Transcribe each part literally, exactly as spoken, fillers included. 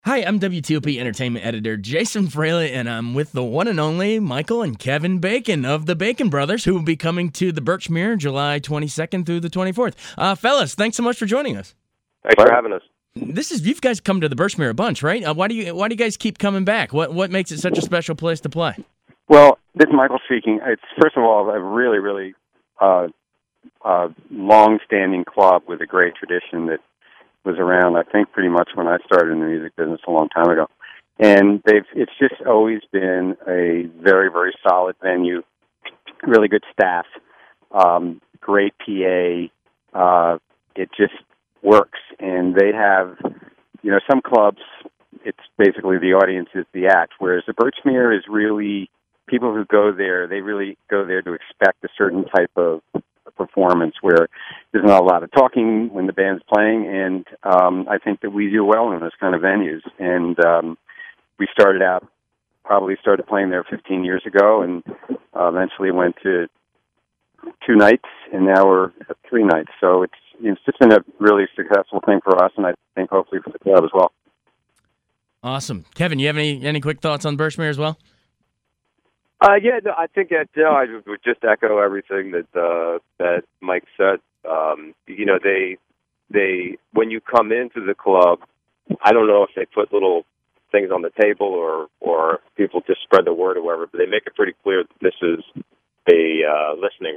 Hi, I'm W T O P Entertainment Editor Jason Fraley, and I'm with the one and only Michael and Kevin Bacon of the Bacon Brothers, who will be coming to the Birchmere July twenty-second through the twenty-fourth. Uh, fellas, thanks so much for joining us. Thanks for having us. This is you guys come to the Birchmere a bunch, right? Uh, why do you Why do you guys keep coming back? What What makes it such a special place to play? Well, this is Michael speaking. It's first of all a really, really uh, uh, long-standing club with a great tradition that was around, I think, pretty much when I started in the music business a long time ago. And they've it's just always been a very, very solid venue, really good staff, um, great P A. Uh, it just works. And they have, you know, some clubs, it's basically the audience is the act, whereas the Birchmere is really, people who go there, they really go there to expect a certain type of performance where there's not a lot of talking when the band's playing, and um, I think that we do well in those kind of venues. And um, we started out, probably started playing there fifteen years ago, and uh, eventually went to two nights, and now we're at three nights. So it's it's just been a really successful thing for us, and I think hopefully for the club as well. Awesome. Kevin, you have any, any quick thoughts on Birchmere as well? Uh, yeah, no, I think that, you know, I would just echo everything that uh, that Mike said. Um, you know, they they when you come into the club, I don't know if they put little things on the table or or people just spread the word or whatever, but they make it pretty clear that this is a uh, listening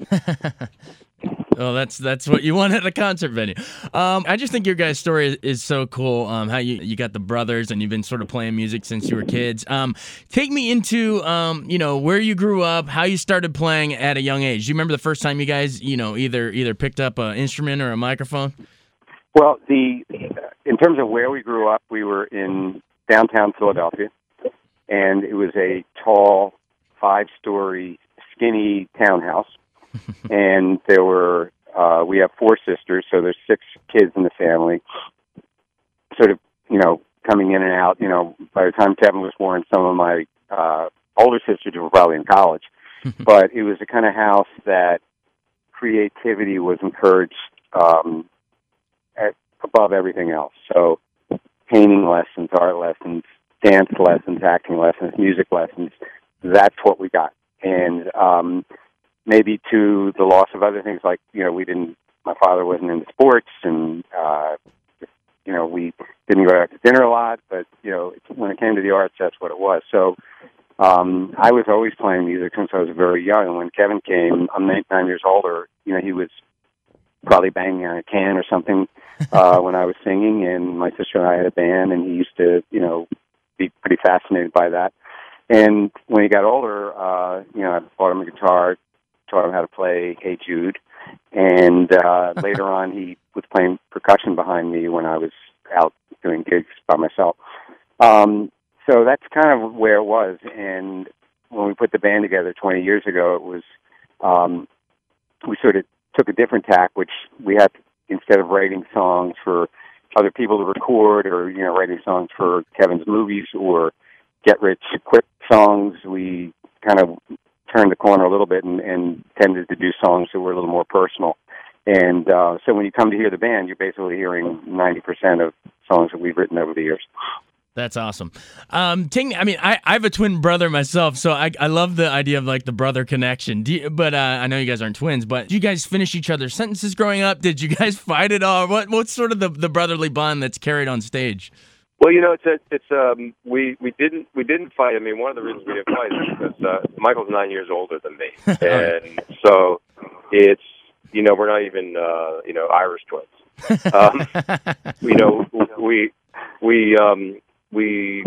room. Well, that's that's what you want at a concert venue. Um, I just think your guys' story is, is so cool. Um, how you, you got the brothers and you've been sort of playing music since you were kids. Um, take me into um, you know, where you grew up, how you started playing at a young age. Do you remember the first time you guys, you know, either either picked up an instrument or a microphone? Well, the in terms of where we grew up, we were in downtown Philadelphia, and it was a tall, five-story, skinny townhouse. And there were, uh, we have four sisters, so there's six kids in the family, sort of, you know, coming in and out. You know, by the time Kevin was born, some of my uh, older sisters were probably in college. But it was the kind of house that creativity was encouraged um, at, above everything else. So painting lessons, art lessons, dance lessons, acting lessons, music lessons, that's what we got. And um maybe to the loss of other things, like, you know, we didn't, my father wasn't into sports, and, uh, you know, we didn't go out to dinner a lot, but, you know, when it came to the arts, that's what it was. So um, I was always playing music since I was very young, and when Kevin came, I'm nine, nine years older, you know, he was probably banging on a can or something uh, when I was singing, and my sister and I had a band, and he used to, you know, be pretty fascinated by that. And when he got older, uh, you know, I bought him a guitar, taught him how to play Hey Jude, and uh, later on he was playing percussion behind me when I was out doing gigs by myself. Um, so that's kind of where it was. And when we put the band together twenty years ago, it was um, we sort of took a different tack, which we had, instead of writing songs for other people to record, or, you know, writing songs for Kevin's movies or get-rich-quick songs, we kind of turned the corner a little bit and, and tended to do songs that were a little more personal. And uh, so when you come to hear the band, you're basically hearing ninety percent of songs that we've written over the years. That's awesome. Um, Ting, I mean, I, I have a twin brother myself, so I I love the idea of, like, the brother connection. Do you, but uh, I know you guys aren't twins, but did you guys finish each other's sentences growing up? Did you guys fight at all? What What's sort of the, the brotherly bond that's carried on stage? Well, you know, it's a, it's um we, we didn't we didn't fight. I mean, one of the reasons we didn't fight is because uh, Michael's nine years older than me, and so it's, you know, we're not even uh, you know, Irish twins. Um, you know, we we um we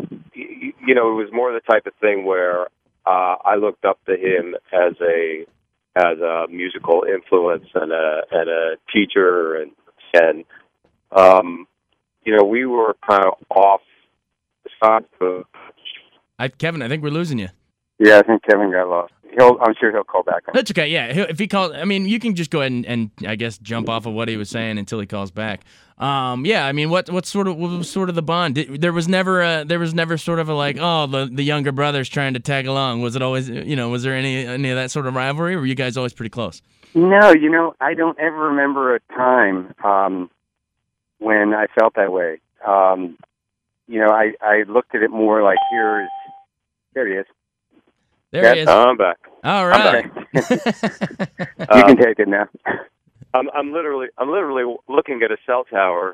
you know, it was more the type of thing where uh, I looked up to him as a as a musical influence and a and a teacher, and and um. You know, we were kind of off the side of I, Kevin, I think we're losing you. Yeah, I think Kevin got lost. He'll, I'm sure he'll call back. That's okay, yeah. He'll, if he calls, I mean, you can just go ahead and, and, I guess, jump off of what he was saying until he calls back. Um, yeah, I mean, what what sort of what was sort of the bond? Did, there was never a, there was never sort of a, like, oh, the, the younger brother's trying to tag along. Was it always, you know, was there any any of that sort of rivalry, or were you guys always pretty close? No, you know, I don't ever remember a time um, when I felt that way. Um, you know, I, I looked at it more like here's, there he is. There Yes. he is. I'm back. All right. you can take it now. I'm, I'm literally, I'm literally looking at a cell tower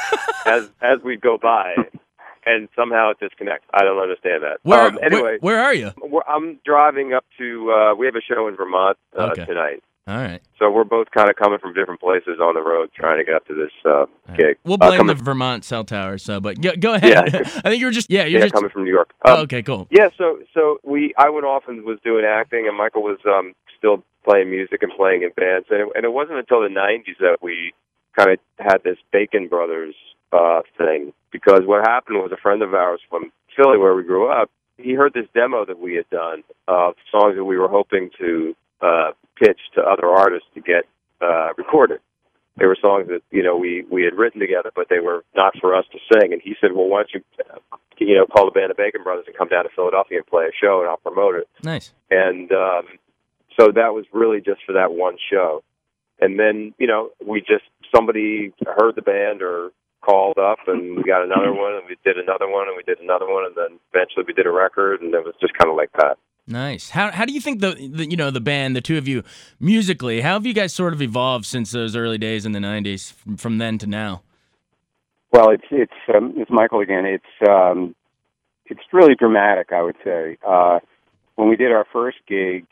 as as we go by, and somehow it disconnects. I don't understand that. Where, um, anyway, where, where are you? we're, I'm driving up to. Uh, we have a show in Vermont uh, Okay. tonight, All right. so we're both kind of coming from different places on the road, trying to get up to this uh, All right. gig. We'll Uh, blame coming, the Vermont cell tower. So, but go, go ahead. Yeah. I think you were just yeah. You're yeah, just coming from New York. oh, Um, okay. Cool. Yeah, so so we I went off and was doing acting, and Michael was um, still playing music and playing in bands, and it, and it wasn't until the nineties that we kind of had this Bacon Brothers uh, thing, because what happened was a friend of ours from Philly, where we grew up, he heard this demo that we had done of songs that we were hoping to uh, pitch to other artists to get uh, recorded. They were songs that, you know, we, we had written together, but they were not for us to sing. And he said, well, why don't you, uh, you know, call the band of Bacon Brothers and come down to Philadelphia and play a show, and I'll promote it. Nice. And um, so that was really just for that one show. And then, you know, we just, somebody heard the band or called up, and we got another one, and we did another one, and we did another one, and then eventually we did a record, and it was just kind of like that. Nice. How how do you think the, the you know the band, the two of you, musically, how have you guys sort of evolved since those early days in the nineties, from, from then to now? Well, it's it's um, it's Michael again. It's um, it's really dramatic, I would say. Uh, when we did our first gig,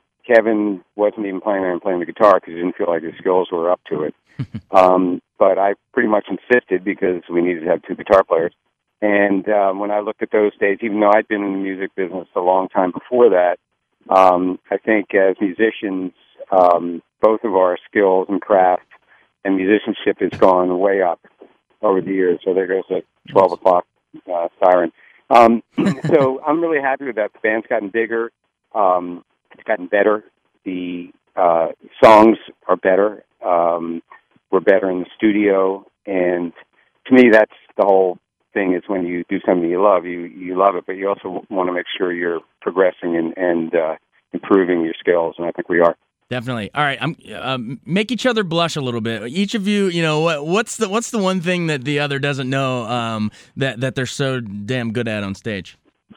Kevin wasn't even planning on playing the guitar because he didn't feel like his skills were up to it. um, but I pretty much insisted because we needed to have two guitar players. And um, when I looked at those days, even though I'd been in the music business a long time before that, um, I think as musicians, um, both of our skills and craft and musicianship has gone way up over the years. So there goes the twelve o'clock uh, siren. Um, so I'm really happy with that. The band's gotten bigger. Um, it's gotten better. The uh, songs are better. Um, we're better in the studio. And to me, that's the whole thing, is when you do something you love, you, you love it, but you also want to make sure you're progressing and, and uh, improving your skills. And I think we are. Definitely. All right. I'm um, make each other blush a little bit. Each of you, you know, what, what's the what's the one thing that the other doesn't know um, that that they're so damn good at on stage?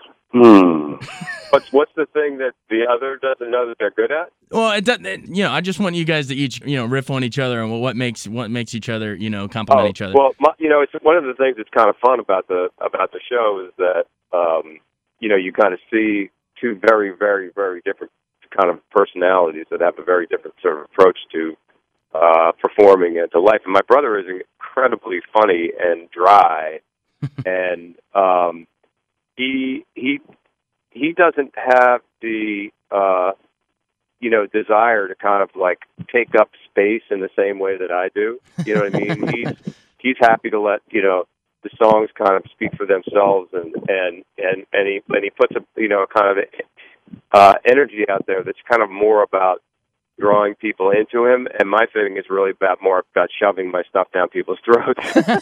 Hmm. What's what's the thing that the other doesn't know that they're good at? Well, it doesn't. It, you know, I just want you guys to each, you know, riff on each other and what makes what makes each other, you know, compliment Oh, each other. well, my, you know, it's one of the things that's kind of fun about the about the show is that um, you know, you kind of see two very, very, very different kind of personalities that have a very different sort of approach to uh, performing and to life. And my brother is incredibly funny and dry, and um, he he he doesn't have the uh, you know desire to kind of like take up space in the same way that I do. You know what I mean? he's he's happy to let you know the songs kind of speak for themselves, and and and and he and he puts a you know kind of uh, energy out there that's kind of more about drawing people into him, and my thing is really about more about shoving my stuff down people's throats.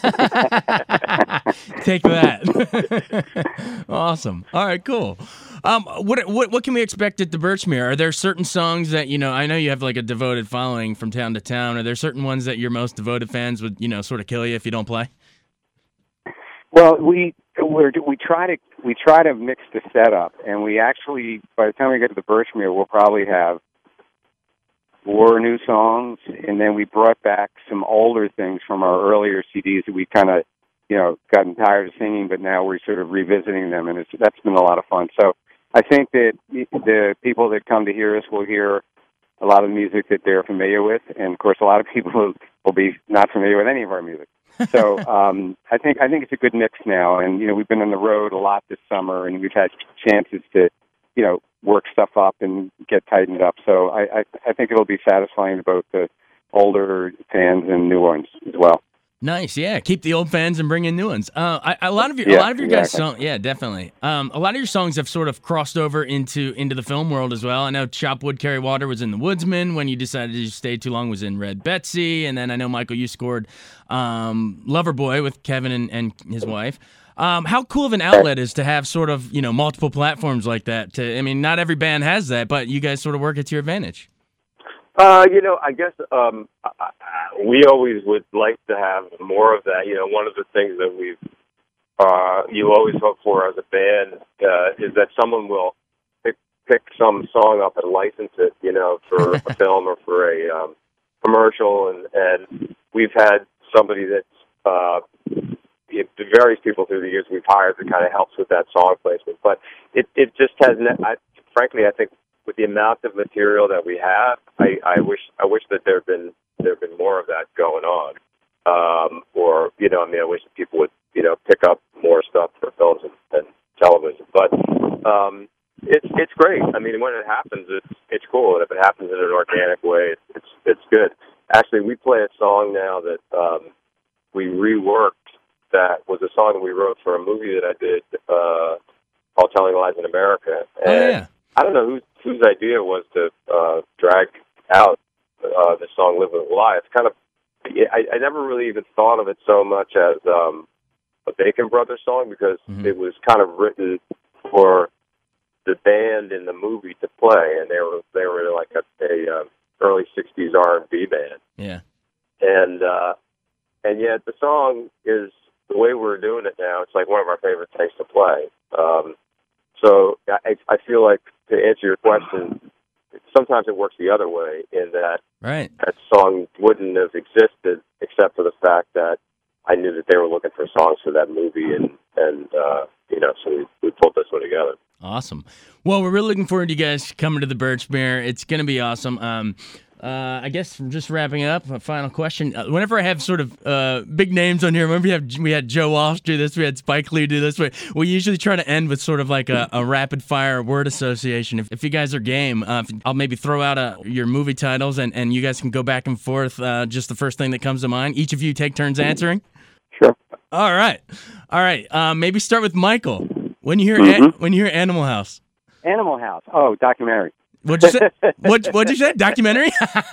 Take that. Awesome. All right, cool. Um, what what what can we expect at the Birchmere? Are there certain songs that, you know, I know you have like a devoted following from town to town. Are there certain ones that your most devoted fans would, you know, sort of kill you if you don't play? Well, we we're, we try to we try to mix the setup, and we actually, by the time we get to the Birchmere, we'll probably have four new songs, and then we brought back some older things from our earlier C Ds that we kind of, you know, gotten tired of singing, but now we're sort of revisiting them, and it's that's been a lot of fun. So I think that the people that come to hear us will hear a lot of music that they're familiar with, and of course, a lot of people will, will be not familiar with any of our music. So um, I think I think it's a good mix now, and you know, we've been on the road a lot this summer, and we've had chances to, you know, work stuff up and get tightened up. So I, I, I think it'll be satisfying to both the older fans and new ones as well. Nice, yeah. Keep the old fans and bring in new ones. Uh, I, a lot of your, Yeah, a lot of your guys' exactly. songs, yeah, definitely. Um, a lot of your songs have sort of crossed over into into the film world as well. I know Chop Wood, Carry Water was in The Woodsman. When you decided to stay too long was in Red Betsy, and then I know Michael, you scored um, Loverboy with Kevin and, and his wife. Um, how cool of an outlet is to have sort of, you know, multiple platforms like that? To, I mean, not every band has that, but you guys sort of work it to your advantage. Uh, you know, I guess um, I, I, we always would like to have more of that. You know, one of the things that we've uh, you always hope for as a band uh, is that someone will pick, pick some song up and license it, you know, for a film or for a um, commercial. And, and we've had somebody that's, uh, it, various people through the years we've hired that kind of helps with that song placement. But it, it just has, I, frankly, I think with the amount of material that we have, I, I wish I wish that there had been there had been more of that going on. Um, or, you know, I mean, I wish that people would, you know, pick up more stuff for films and, and television. But um, it's it's great. I mean, when it happens, it's it's cool, and if it happens in an organic way, it's it's good. Actually, we play a song now that um, we reworked. That was a song that we wrote for a movie that I did uh, called Telling Lies in America. And oh, yeah. I don't know whose whose idea was to uh, drag out uh, the song "Live with a Lie." It's kind of I, I never really even thought of it so much as um, a Bacon Brothers song because mm-hmm. it was kind of written for the band in the movie to play, and they were they were like a, a uh, early sixties R and B band. Yeah, and uh, and yet the song is the way we're doing it now. It's like one of our favorite things to play. Um, so I, I feel like to answer your question, sometimes it works the other way in that right. that song wouldn't have existed except for the fact that I knew that they were looking for songs for that movie, and and uh, you know, so we, we pulled this one together. Awesome. Well, we're really looking forward to you guys coming to the Birchmere. It's going to be awesome. Um, uh, I guess just wrapping up, a final question. Uh, whenever I have sort of uh, big names on here, remember we, have, we had Joe Walsh do this, we had Spike Lee do this. We, we usually try to end with sort of like a, a rapid-fire word association. If, if you guys are game, uh, I'll maybe throw out a, your movie titles, and, and you guys can go back and forth, uh, just the first thing that comes to mind. Each of you take turns answering. Sure. All right. All right. Uh, maybe start with Michael. When you hear mm-hmm. an, when you hear Animal House. Animal House. Oh, documentary. What'd you say? What What'd you say? Documentary?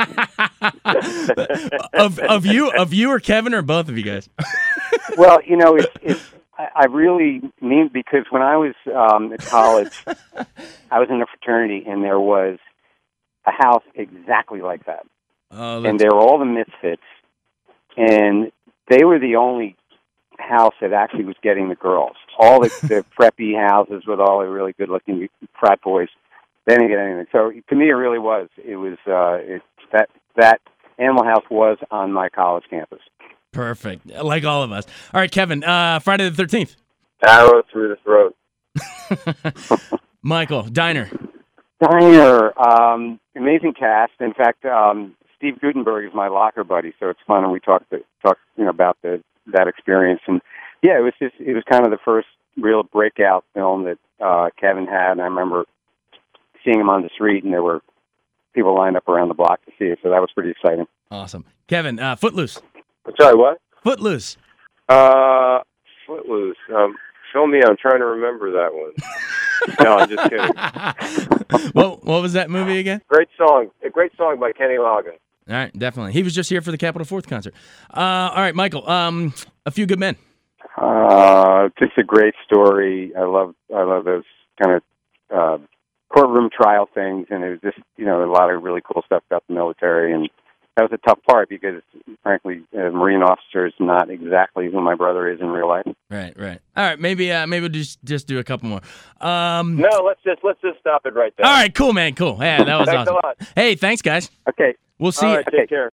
of of you of you or Kevin or both of you guys? Well, you know, it's it's I, I really mean because when I was um, at college, I was in a fraternity, and there was a house exactly like that, oh, and there were all the misfits, and they were the only house that actually was getting the girls. All the, the preppy houses with all the really good-looking frat boys, they didn't get anything. So to me, it really was. It was uh, it, that that Animal House was on my college campus. Perfect, like all of us. All right, Kevin. Uh, Friday the thirteenth. Arrow through the throat. Michael, Diner. Diner. Um, amazing cast. In fact, um, Steve Gutenberg is my locker buddy, so it's fun, and we talk to, talk you know about the. that experience. And yeah, it was just, it was kind of the first real breakout film that uh, Kevin had. And I remember seeing him on the street, and there were people lined up around the block to see it. So that was pretty exciting. Awesome. Kevin, uh, Footloose. I'm sorry, what? Footloose. Uh, Footloose. Um, show me, I'm trying to remember that one. No, I'm just kidding. What, what was that movie again? Great song. A great song by Kenny Loggins. All right, definitely. He was just here for the Capitol Fourth concert. Uh, all right, Michael, um, A Few Good Men. Uh, just a great story. I love I love those kind of uh, courtroom trial things, and it was just, you know, a lot of really cool stuff about the military, and that was a tough part because, frankly, a Marine officer is not exactly who my brother is in real life. Right, right. All right, maybe uh, maybe we'll just just do a couple more. Um, no, let's just let's just stop it right there. All right, cool, man, cool. Yeah, that was thanks awesome. a lot. Hey, thanks, guys. Okay. We'll see. All right, you. take care.